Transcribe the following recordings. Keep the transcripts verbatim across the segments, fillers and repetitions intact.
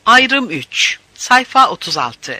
Ayrım üç. Sayfa otuz altı.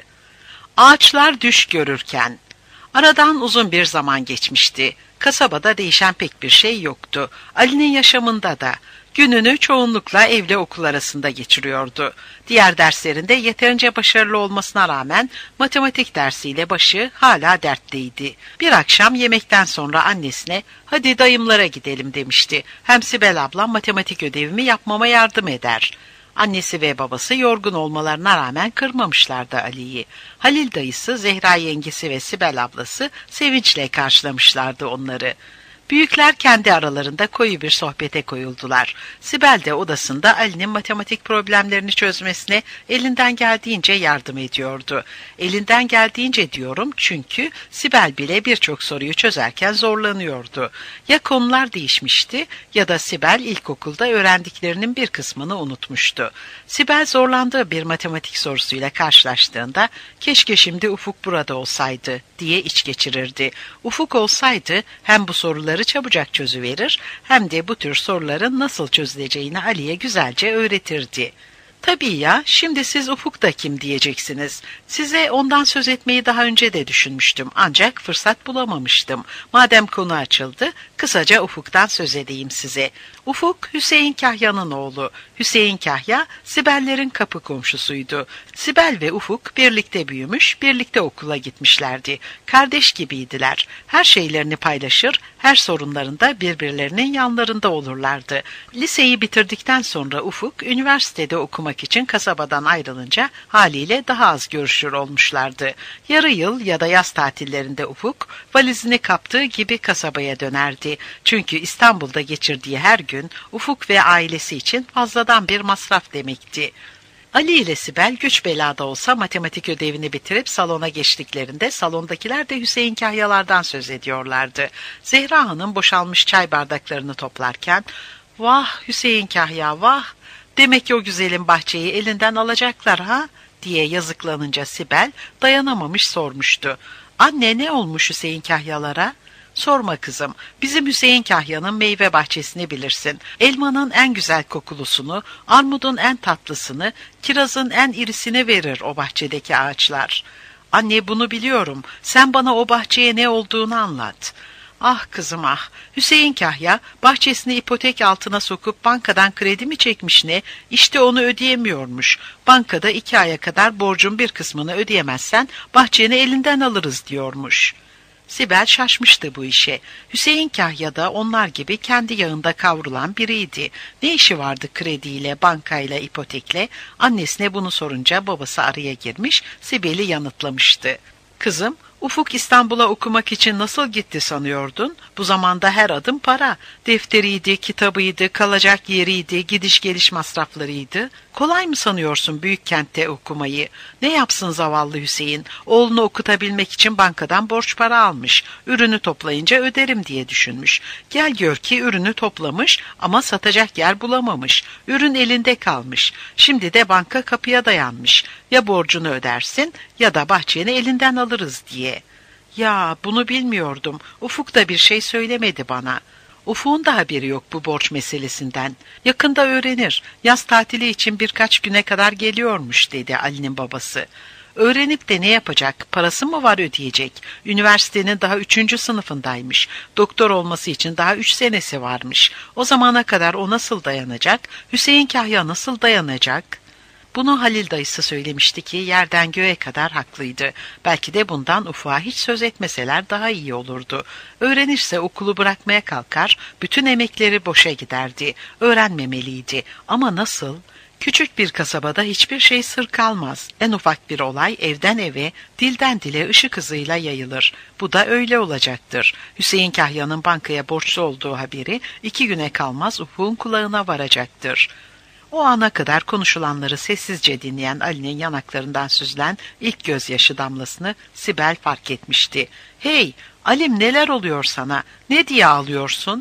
Ağaçlar düş görürken. Aradan uzun bir zaman geçmişti. Kasabada değişen pek bir şey yoktu. Ali'nin yaşamında da. Gününü çoğunlukla evle okul arasında geçiriyordu. Diğer derslerinde yeterince başarılı olmasına rağmen matematik dersiyle başı hala dertliydi. Bir akşam yemekten sonra annesine "Hadi dayımlara gidelim" demişti. Hem Sibel ablam matematik ödevimi yapmama yardım eder. Annesi ve babası yorgun olmalarına rağmen kırmamışlardı Ali'yi. Halil dayısı, Zehra yengesi ve Sibel ablası sevinçle karşılamışlardı onları. Büyükler kendi aralarında koyu bir sohbete koyuldular. Sibel de odasında Ali'nin matematik problemlerini çözmesine elinden geldiğince yardım ediyordu. Elinden geldiğince diyorum çünkü Sibel bile birçok soruyu çözerken zorlanıyordu. Ya konular değişmişti ya da Sibel ilkokulda öğrendiklerinin bir kısmını unutmuştu. Sibel zorlandığı bir matematik sorusuyla karşılaştığında "Keşke şimdi Ufuk burada olsaydı" diye iç geçirirdi. Ufuk olsaydı hem bu soruları çabucak çözüverir hem de bu tür soruların nasıl çözüleceğini Ali'ye güzelce öğretirdi. Tabii ya, şimdi siz Ufuk da kim diyeceksiniz. Size ondan söz etmeyi daha önce de düşünmüştüm ancak fırsat bulamamıştım. Madem konu açıldı, kısaca Ufuk'tan söz edeyim size. Ufuk, Hüseyin Kahya'nın oğlu. Hüseyin Kahya, Sibellerin kapı komşusuydu. Sibel ve Ufuk birlikte büyümüş, birlikte okula gitmişlerdi. Kardeş gibiydiler. Her şeylerini paylaşır, her sorunlarında birbirlerinin yanlarında olurlardı. Liseyi bitirdikten sonra Ufuk, üniversitede okumak için kasabadan ayrılınca haliyle daha az görüşür olmuşlardı. Yarı yıl ya da yaz tatillerinde Ufuk, valizini kaptığı gibi kasabaya dönerdi. Çünkü İstanbul'da geçirdiği her gün Ufuk ve ailesi için fazladan bir masraf demekti. Ali ile Sibel güç belada olsa matematik ödevini bitirip salona geçtiklerinde salondakiler de Hüseyin Kahyalardan söz ediyorlardı. Zehra Hanım boşalmış çay bardaklarını toplarken "Vah Hüseyin Kahya vah, demek ki o güzelim bahçeyi elinden alacaklar ha?" diye yazıklanınca Sibel dayanamamış sormuştu. "Anne, ne olmuş Hüseyin Kahyalara?" "Sorma kızım, bizim Hüseyin Kahya'nın meyve bahçesini bilirsin. Elmanın en güzel kokulusunu, armudun en tatlısını, kirazın en irisini verir o bahçedeki ağaçlar." "Anne, bunu biliyorum. Sen bana o bahçeye ne olduğunu anlat." "Ah kızım ah, Hüseyin Kahya bahçesini ipotek altına sokup bankadan kredi mi çekmiş ne? İşte onu ödeyemiyormuş. Bankada iki aya kadar borcun bir kısmını ödeyemezsen bahçeni elinden alırız diyormuş." Sibel şaşmıştı bu işe. Hüseyin Kahya da onlar gibi kendi yağında kavrulan biriydi. Ne işi vardı krediyle, bankayla, ipotekle? Annesine bunu sorunca babası araya girmiş, Sibel'i yanıtlamıştı. "Kızım, Ufuk İstanbul'a okumak için nasıl gitti sanıyordun? Bu zamanda her adım para. Defteriydi, kitabıydı, kalacak yeriydi, gidiş geliş masraflarıydı. Kolay mı sanıyorsun büyük kentte okumayı? Ne yapsın zavallı Hüseyin? Oğlunu okutabilmek için bankadan borç para almış. Ürünü toplayınca öderim diye düşünmüş. Gel gör ki ürünü toplamış ama satacak yer bulamamış. Ürün elinde kalmış. Şimdi de banka kapıya dayanmış. Ya borcunu ödersin ya da bahçeni elinden alırız diye." "Ya, bunu bilmiyordum. Ufuk da bir şey söylemedi bana." "Ufuk'un da haberi yok bu borç meselesinden. Yakında öğrenir. Yaz tatili için birkaç güne kadar geliyormuş" dedi Ali'nin babası. "Öğrenip de ne yapacak? Parası mı var ödeyecek? Üniversitenin daha üçüncü sınıfındaymış. Doktor olması için daha üç senesi varmış. O zamana kadar o nasıl dayanacak? Hüseyin Kahya nasıl dayanacak?" Bunu Halil dayısı söylemişti ki yerden göğe kadar haklıydı. Belki de bundan Ufuk'a hiç söz etmeseler daha iyi olurdu. Öğrenirse okulu bırakmaya kalkar, bütün emekleri boşa giderdi. Öğrenmemeliydi. Ama nasıl? Küçük bir kasabada hiçbir şey sır kalmaz. En ufak bir olay evden eve, dilden dile ışık hızıyla yayılır. Bu da öyle olacaktır. Hüseyin Kahya'nın bankaya borçlu olduğu haberi iki güne kalmaz Ufuk'un kulağına varacaktır. O ana kadar konuşulanları sessizce dinleyen Ali'nin yanaklarından süzülen ilk gözyaşı damlasını Sibel fark etmişti. "Hey, Alim, neler oluyor sana? Ne diye ağlıyorsun?"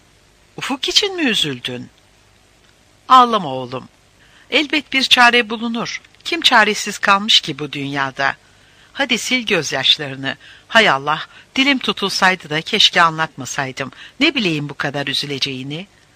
"Ufuk için mi üzüldün?" "Ağlama oğlum. Elbet bir çare bulunur. Kim çaresiz kalmış ki bu dünyada? Hadi sil gözyaşlarını. Hay Allah, dilim tutulsaydı da keşke anlatmasaydım. Ne bileyim bu kadar üzüleceğini."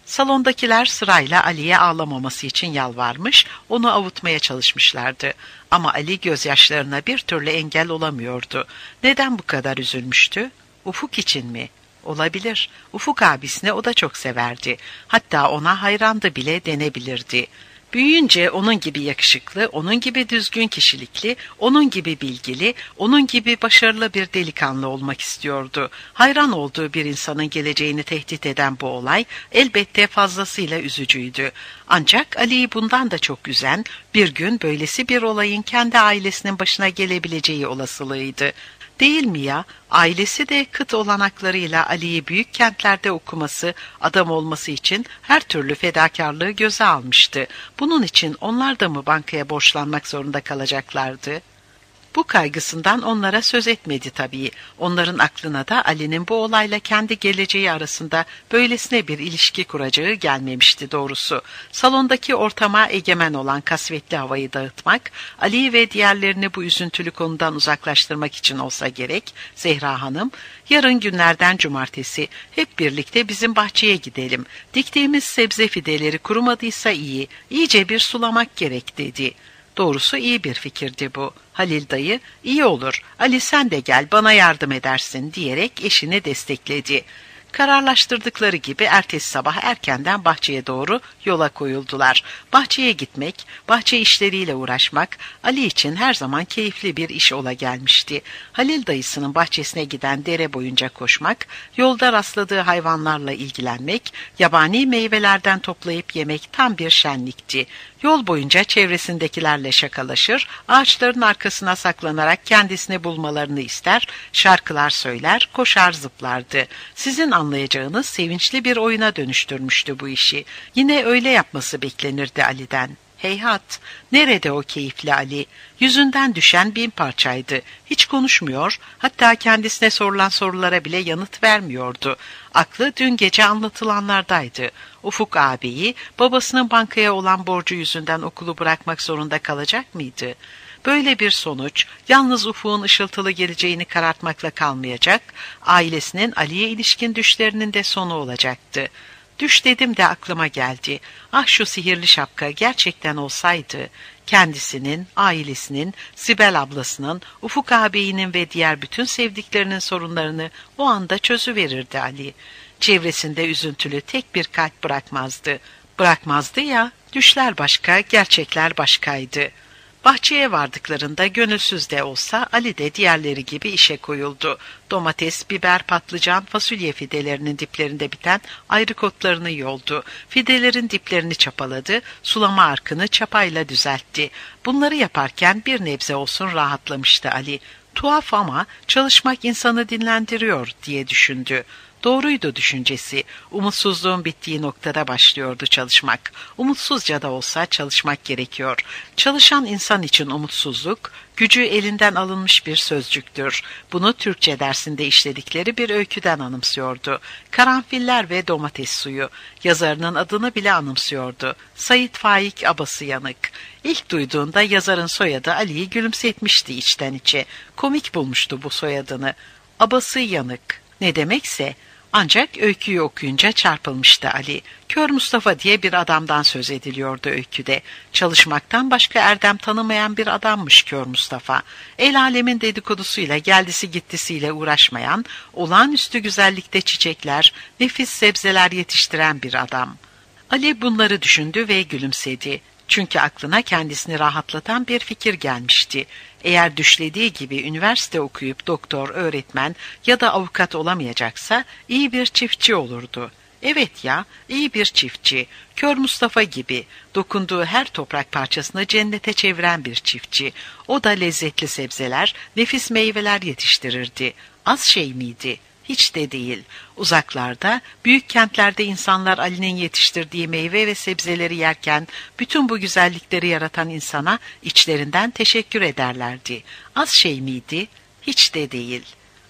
Salondakiler sırayla Ali'ye ağlamaması için yalvarmış, onu avutmaya çalışmışlardı. Ama Ali gözyaşlarına bir türlü engel olamıyordu. Neden bu kadar üzülmüştü? Ufuk için mi? Olabilir. Ufuk abisini o da çok severdi. Hatta ona hayrandı bile denebilirdi. Büyüyünce onun gibi yakışıklı, onun gibi düzgün kişilikli, onun gibi bilgili, onun gibi başarılı bir delikanlı olmak istiyordu. Hayran olduğu bir insanın geleceğini tehdit eden bu olay elbette fazlasıyla üzücüydü. Ancak Ali'yi bundan da çok üzen, bir gün böylesi bir olayın kendi ailesinin başına gelebileceği olasılığıydı. Değil mi ya? Ailesi de kıt olanaklarıyla Ali'yi büyük kentlerde okuması, adam olması için her türlü fedakarlığı göze almıştı. Bunun için onlar da mı bankaya borçlanmak zorunda kalacaklardı? Bu kaygısından onlara söz etmedi tabii. Onların aklına da Ali'nin bu olayla kendi geleceği arasında böylesine bir ilişki kuracağı gelmemişti doğrusu. Salondaki ortama egemen olan kasvetli havayı dağıtmak, Ali'yi ve diğerlerini bu üzüntülü konudan uzaklaştırmak için olsa gerek, Zehra Hanım, yarın günlerden cumartesi hep birlikte bizim bahçeye gidelim. Diktiğimiz sebze fideleri kurumadıysa iyi, iyice bir sulamak gerek dedi. Doğrusu iyi bir fikirdi bu. Halil dayı, iyi olur, Ali sen de gel bana yardım edersin diyerek eşini destekledi. Kararlaştırdıkları gibi ertesi sabah erkenden bahçeye doğru yola koyuldular. Bahçeye gitmek, bahçe işleriyle uğraşmak Ali için her zaman keyifli bir iş ola gelmişti. Halil dayısının bahçesine giden dere boyunca koşmak, yolda rastladığı hayvanlarla ilgilenmek, yabani meyvelerden toplayıp yemek tam bir şenlikti. Yol boyunca çevresindekilerle şakalaşır, ağaçların arkasına saklanarak kendisini bulmalarını ister, şarkılar söyler, koşar zıplardı. Sizin anlayacağınız sevinçli bir oyuna dönüştürmüştü bu işi. Yine öyle yapması beklenirdi Ali'den. Heyhat, nerede o keyifli Ali? Yüzünden düşen bin parçaydı. Hiç konuşmuyor, hatta kendisine sorulan sorulara bile yanıt vermiyordu. Aklı dün gece anlatılanlardaydı. Ufuk ağabeyi, babasının bankaya olan borcu yüzünden okulu bırakmak zorunda kalacak mıydı? Böyle bir sonuç, yalnız Ufuk'un ışıltılı geleceğini karartmakla kalmayacak, ailesinin Ali'ye ilişkin düşlerinin de sonu olacaktı. Düş dedim de aklıma geldi. Ah şu sihirli şapka gerçekten olsaydı, kendisinin, ailesinin, Sibel ablasının, Ufuk ağabeyinin ve diğer bütün sevdiklerinin sorunlarını o anda çözüverirdi Ali. Çevresinde üzüntülü tek bir kalp bırakmazdı. Bırakmazdı ya, düşler başka, gerçekler başkaydı. Bahçeye vardıklarında gönülsüz de olsa Ali de diğerleri gibi işe koyuldu. Domates, biber, patlıcan, fasulye fidelerinin diplerinde biten ayrık otlarını yoldu. Fidelerin diplerini çapaladı, sulama arkını çapayla düzeltti. Bunları yaparken bir nebze olsun rahatlamıştı Ali. Tuhaf ama çalışmak insanı dinlendiriyor diye düşündü. Doğruydu düşüncesi. Umutsuzluğun bittiği noktada başlıyordu çalışmak. Umutsuzca da olsa çalışmak gerekiyor. Çalışan insan için umutsuzluk, gücü elinden alınmış bir sözcüktür. Bunu Türkçe dersinde işledikleri bir öyküden anımsıyordu. Karanfiller ve domates suyu. Yazarının adını bile anımsıyordu. Sait Faik Abasıyanık. İlk duyduğunda yazarın soyadı Ali'yi gülümsetmişti içten içe. Komik bulmuştu bu soyadını. Abasıyanık. Ne demekse, ancak öyküyü okuyunca çarpılmıştı Ali. Kör Mustafa diye bir adamdan söz ediliyordu öyküde. Çalışmaktan başka erdem tanımayan bir adammış Kör Mustafa. El alemin dedikodusuyla geldisi gittisiyle uğraşmayan, olağanüstü güzellikte çiçekler, nefis sebzeler yetiştiren bir adam. Ali bunları düşündü ve gülümsedi. Çünkü aklına kendisini rahatlatan bir fikir gelmişti. Eğer düşlediği gibi üniversite okuyup doktor, öğretmen ya da avukat olamayacaksa iyi bir çiftçi olurdu. Evet ya, iyi bir çiftçi, Kör Mustafa gibi, dokunduğu her toprak parçasını cennete çeviren bir çiftçi. O da lezzetli sebzeler, nefis meyveler yetiştirirdi. Az şey miydi? Hiç de değil. Uzaklarda, büyük kentlerde insanlar Ali'nin yetiştirdiği meyve ve sebzeleri yerken bütün bu güzellikleri yaratan insana içlerinden teşekkür ederlerdi. Az şey miydi? Hiç de değil.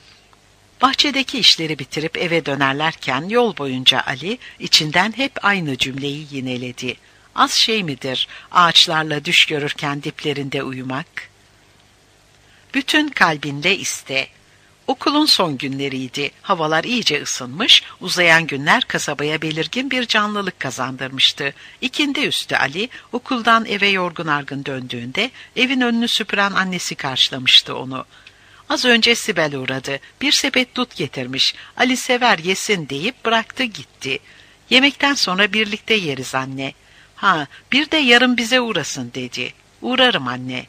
Bahçedeki işleri bitirip eve dönerlerken yol boyunca Ali içinden hep aynı cümleyi yineledi. Az şey midir ağaçlarla düş görürken diplerinde uyumak? Bütün kalbinle iste. Okulun son günleriydi. Havalar iyice ısınmış, uzayan günler kasabaya belirgin bir canlılık kazandırmıştı. İkindi üstü Ali, okuldan eve yorgun argın döndüğünde evin önünü süpüren annesi karşılamıştı onu. Az önce Sibel uğradı. Bir sepet dut getirmiş. Ali sever yesin deyip bıraktı gitti. Yemekten sonra birlikte yeriz anne. Ha, bir de yarın bize uğrasın dedi. Uğrarım anne.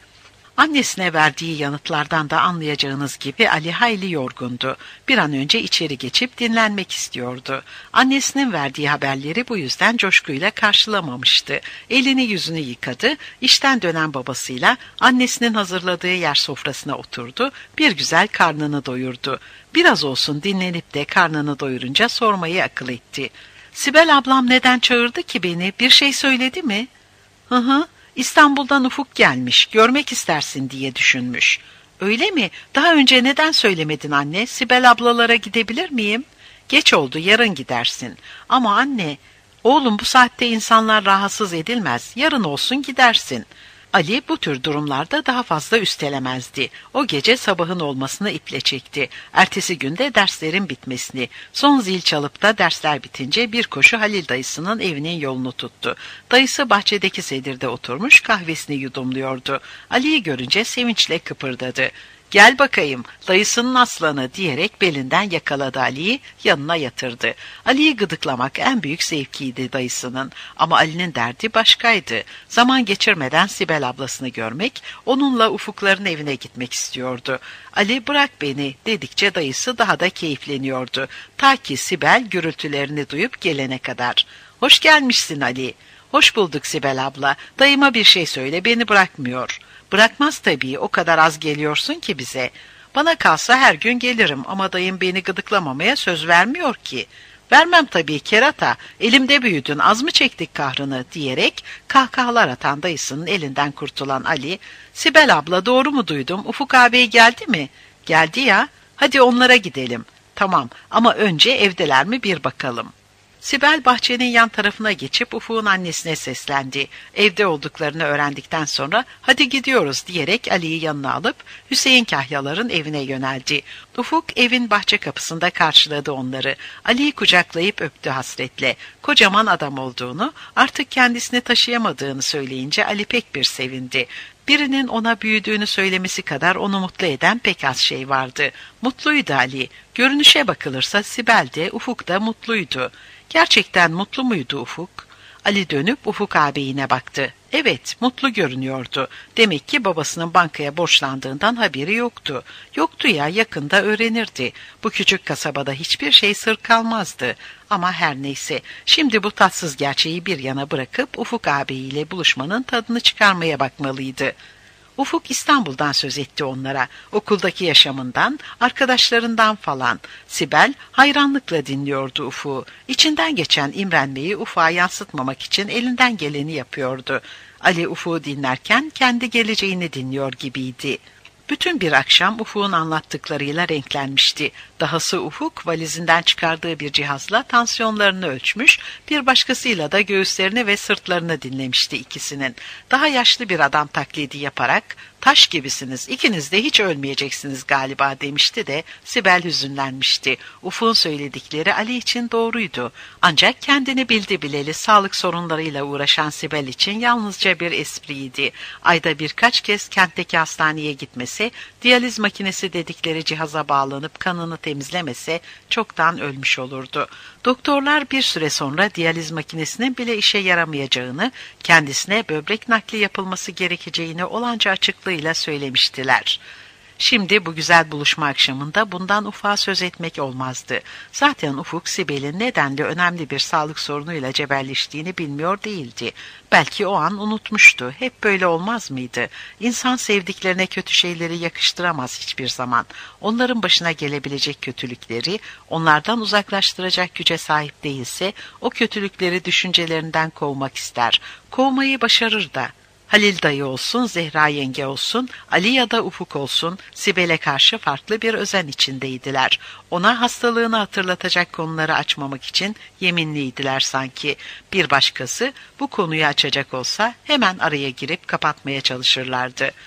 Annesine verdiği yanıtlardan da anlayacağınız gibi Ali hayli yorgundu. Bir an önce içeri geçip dinlenmek istiyordu. Annesinin verdiği haberleri bu yüzden coşkuyla karşılamamıştı. Elini yüzünü yıkadı, işten dönen babasıyla annesinin hazırladığı yer sofrasına oturdu, bir güzel karnını doyurdu. Biraz olsun dinlenip de karnını doyurunca sormayı akıl etti. "Sibel ablam neden çağırdı ki beni? Bir şey söyledi mi?" "Hı hı. İstanbul'dan Ufuk gelmiş, görmek istersin diye düşünmüş." "Öyle mi? Daha önce neden söylemedin anne? Sibel ablalara gidebilir miyim?" "Geç oldu, yarın gidersin." "Ama anne..." "Oğlum, bu saatte insanlar rahatsız edilmez. Yarın olsun gidersin." Ali bu tür durumlarda daha fazla üstelemezdi. O gece sabahın olmasını iple çekti. Ertesi günde derslerin bitmesini. Son zil çalıp da dersler bitince bir koşu Halil dayısının evinin yolunu tuttu. Dayısı bahçedeki sedirde oturmuş kahvesini yudumluyordu. Ali'yi görünce sevinçle kıpırdadı. "Gel bakayım, dayısının aslanı," diyerek belinden yakaladı Ali'yi, yanına yatırdı. Ali'yi gıdıklamak en büyük zevkiydi dayısının. Ama Ali'nin derdi başkaydı. Zaman geçirmeden Sibel ablasını görmek, onunla Ufukların evine gitmek istiyordu. Ali "bırak beni" dedikçe dayısı daha da keyifleniyordu. Ta ki Sibel gürültülerini duyup gelene kadar. "Hoş gelmişsin Ali." "Hoş bulduk Sibel abla. Dayıma bir şey söyle, beni bırakmıyor." "Bırakmaz tabii, o kadar az geliyorsun ki bize." "Bana kalsa her gün gelirim ama dayım beni gıdıklamamaya söz vermiyor ki." "Vermem tabii kerata, elimde büyüdün, az mı çektik kahrını?" diyerek kahkahalar atan dayısının elinden kurtulan Ali, "Sibel abla, doğru mu duydum, Ufuk ağabey geldi mi?" "Geldi ya, hadi onlara gidelim." "Tamam, ama önce evdeler mi bir bakalım." Sibel bahçenin yan tarafına geçip Ufuk'un annesine seslendi. Evde olduklarını öğrendikten sonra "hadi gidiyoruz" diyerek Ali'yi yanına alıp Hüseyin Kahyalar'ın evine yöneldi. Ufuk evin bahçe kapısında karşıladı onları. Ali'yi kucaklayıp öptü hasretle. Kocaman adam olduğunu, artık kendisini taşıyamadığını söyleyince Ali pek bir sevindi. Birinin ona büyüdüğünü söylemesi kadar onu mutlu eden pek az şey vardı. Mutluydu Ali. Görünüşe bakılırsa Sibel de Ufuk da mutluydu. Gerçekten mutlu muydu Ufuk? Ali dönüp Ufuk ağabeyine baktı. Evet, mutlu görünüyordu. Demek ki babasının bankaya borçlandığından haberi yoktu. Yoktu ya, yakında öğrenirdi. Bu küçük kasabada hiçbir şey sır kalmazdı. Ama her neyse, şimdi bu tatsız gerçeği bir yana bırakıp Ufuk ağabeyiyle buluşmanın tadını çıkarmaya bakmalıydı. Ufuk İstanbul'dan söz etti onlara, okuldaki yaşamından, arkadaşlarından falan. Sibel hayranlıkla dinliyordu Ufuk'u. İçinden geçen imrenmeyi Ufuk'a yansıtmamak için elinden geleni yapıyordu. Ali Ufuk'u dinlerken kendi geleceğini dinliyor gibiydi. Bütün bir akşam Ufuk'un anlattıklarıyla renklenmişti. Dahası Ufuk valizinden çıkardığı bir cihazla tansiyonlarını ölçmüş, bir başkasıyla da göğüslerini ve sırtlarını dinlemişti ikisinin. Daha yaşlı bir adam taklidi yaparak "taş gibisiniz, ikiniz de hiç ölmeyeceksiniz galiba" demişti de Sibel hüzünlenmişti. Ufuk'un söyledikleri Ali için doğruydu. Ancak kendini bildi bileli sağlık sorunlarıyla uğraşan Sibel için yalnızca bir espriydi. Ayda birkaç kez kentteki hastaneye gitmesi, diyaliz makinesi dedikleri cihaza bağlanıp kanını temizlemese çoktan ölmüş olurdu. Doktorlar bir süre sonra diyaliz makinesinin bile işe yaramayacağını, kendisine böbrek nakli yapılması gerekeceğini olanca açıklığıyla söylemiştiler. Şimdi bu güzel buluşma akşamında bundan Ufuk'a söz etmek olmazdı. Zaten Ufuk Sibel'in nedenle önemli bir sağlık sorunuyla cebelleştiğini bilmiyor değildi. Belki o an unutmuştu. Hep böyle olmaz mıydı? İnsan sevdiklerine kötü şeyleri yakıştıramaz hiçbir zaman. Onların başına gelebilecek kötülükleri onlardan uzaklaştıracak güce sahip değilse o kötülükleri düşüncelerinden kovmak ister. Kovmayı başarır da. Halil dayı olsun, Zehra yenge olsun, Ali ya da Ufuk olsun, Sibel'e karşı farklı bir özen içindeydiler. Ona hastalığını hatırlatacak konuları açmamak için yeminliydiler sanki. Bir başkası bu konuyu açacak olsa hemen araya girip kapatmaya çalışırlardı.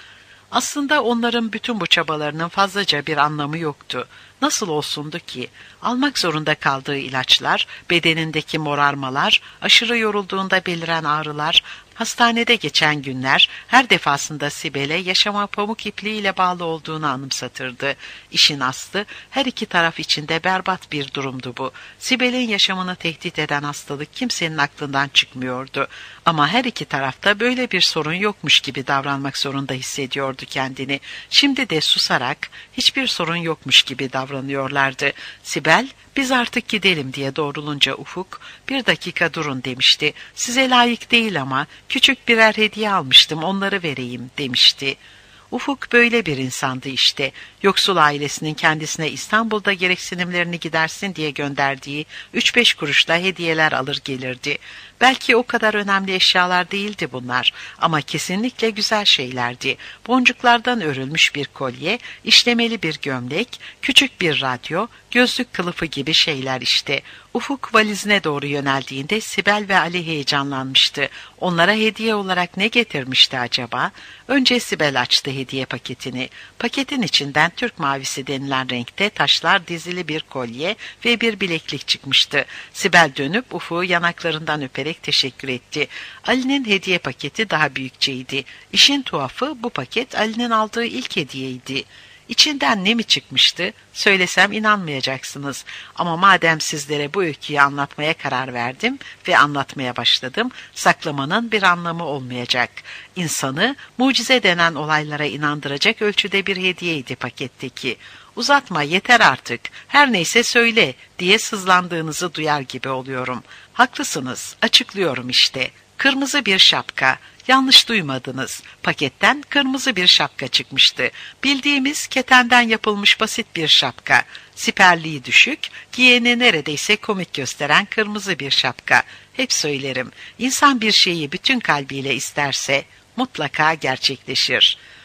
Aslında onların bütün bu çabalarının fazlaca bir anlamı yoktu. Nasıl olsundu ki? Almak zorunda kaldığı ilaçlar, bedenindeki morarmalar, aşırı yorulduğunda beliren ağrılar, hastanede geçen günler her defasında Sibel'e yaşama pamuk ipliğiyle bağlı olduğunu anımsatırdı. İşin aslı her iki taraf içinde berbat bir durumdu bu. Sibel'in yaşamını tehdit eden hastalık kimsenin aklından çıkmıyordu. Ama her iki tarafta böyle bir sorun yokmuş gibi davranmak zorunda hissediyordu kendini. Şimdi de susarak hiçbir sorun yokmuş gibi davranıyorlardı. Sibel, "Biz artık gidelim" diye doğrulunca Ufuk, "Bir dakika durun" demişti. "Size layık değil ama küçük birer hediye almıştım, onları vereyim" demişti. Ufuk böyle bir insandı işte. Yoksul ailesinin kendisine İstanbul'da gereksinimlerini gidersin diye gönderdiği üç beş kuruşla hediyeler alır gelirdi. Belki o kadar önemli eşyalar değildi bunlar ama kesinlikle güzel şeylerdi. Boncuklardan örülmüş bir kolye, işlemeli bir gömlek, küçük bir radyo, gözlük kılıfı gibi şeyler işte. Ufuk valizine doğru yöneldiğinde Sibel ve Ali heyecanlanmıştı. Onlara hediye olarak ne getirmişti acaba? Önce Sibel açtı hediye paketini. Paketin içinden Türk mavisi denilen renkte taşlar dizili bir kolye ve bir bileklik çıkmıştı. Sibel dönüp Ufuk'u yanaklarından öperek teşekkür etti. Ali'nin hediye paketi daha büyükçeydi. İşin tuhafı bu paket Ali'nin aldığı ilk hediyeydi. İçinden ne mi çıkmıştı? Söylesem inanmayacaksınız. Ama madem sizlere bu öyküyü anlatmaya karar verdim ve anlatmaya başladım, saklamanın bir anlamı olmayacak. İnsanı mucize denen olaylara inandıracak ölçüde bir hediyeydi paketteki. "Uzatma, yeter artık, her neyse söyle" diye sızlandığınızı duyar gibi oluyorum. Haklısınız, açıklıyorum işte. Kırmızı bir şapka. Yanlış duymadınız. Paketten kırmızı bir şapka çıkmıştı. Bildiğimiz ketenden yapılmış basit bir şapka. Siperliği düşük, giyeni neredeyse komik gösteren kırmızı bir şapka. Hep söylerim, insan bir şeyi bütün kalbiyle isterse mutlaka gerçekleşir.